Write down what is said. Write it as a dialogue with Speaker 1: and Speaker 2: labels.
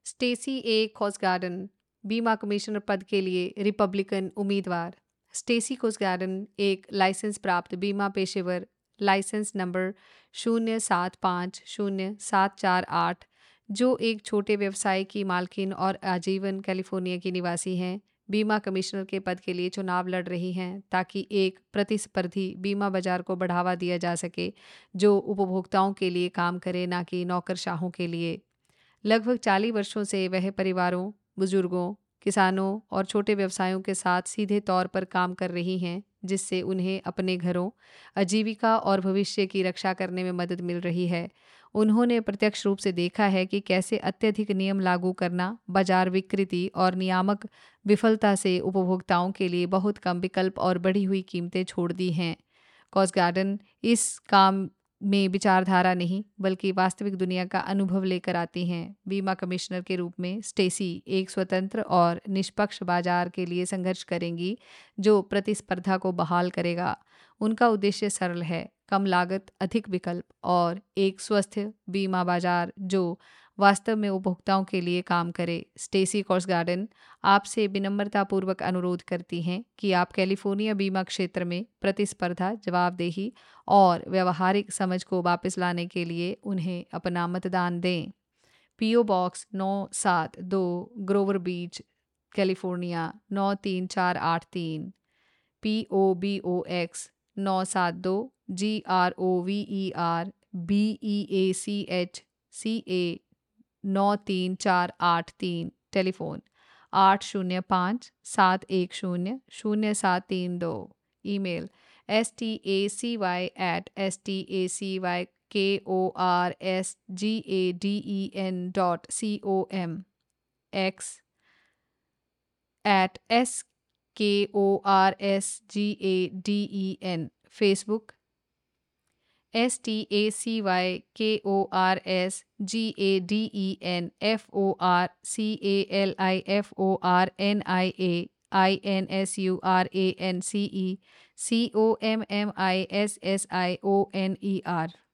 Speaker 1: Stacy ए कॉसगार्डन बीमा commissioner पद के लिए रिपब्लिकन उम्मीदवार। स्टेसी कॉसगार्डन एक लाइसेंस प्राप्त बीमा पेशेवर, लाइसेंस नंबर 075074 जो एक छोटे व्यवसाय की मालकिन और आजीवन कैलिफोर्निया की निवासी हैं, बीमा कमिश्नर के पद के लिए चुनाव लड़ रही हैं ताकि एक प्रतिस्पर्धी बीमा बाजार को बढ़ावा दिया जा सके जो उपभोक्ताओं के लिए काम करे, ना कि नौकरशाहों के लिए। लगभग 40 वर्षों से वह परिवारों, बुजुर्गों, किसानों और छोटे व्यवसायों के साथ सीधे तौर पर काम कर रही हैं, जिससे उन्हें अपने घरों, आजीविका और भविष्य की रक्षा करने में मदद मिल रही है। उन्होंने प्रत्यक्ष रूप से देखा है कि कैसे अत्यधिक नियम लागू करना, बाजार विकृति और नियामक विफलता से उपभोक्ताओं के लिए बहुत कम विकल्प और बढ़ी हुई कीमतें छोड़ दी हैं। कॉसगार्डन इस काम में विचारधारा नहीं बल्कि वास्तविक दुनिया का अनुभव लेकर आती हैं। बीमा कमिश्नर के रूप में स्टेसी एक स्वतंत्र और निष्पक्ष बाजार के लिए संघर्ष करेंगी जो प्रतिस्पर्धा को बहाल करेगा। उनका उद्देश्य सरल है, कम लागत, अधिक विकल्प और एक स्वस्थ बीमा बाजार जो वास्तव में उपभोक्ताओं के लिए काम करे। स्टेसी कॉसगार्डन आपसे विनम्रतापूर्वक अनुरोध करती हैं कि आप कैलिफोर्निया बीमा क्षेत्र में प्रतिस्पर्धा, जवाबदेही और व्यवहारिक समझ को वापस लाने के लिए उन्हें अपना मतदान दें। PO box 972 Grover Beach, California 93483। POBOX 972 GROVERBEACHCA 93483। Telephone 805-710-0732। Email stacyvastacorsgaden.com, x@skorsgaden, Facebook STACYKORSGADENFORCALIFORNIAINSURANCE COMMISSIONER।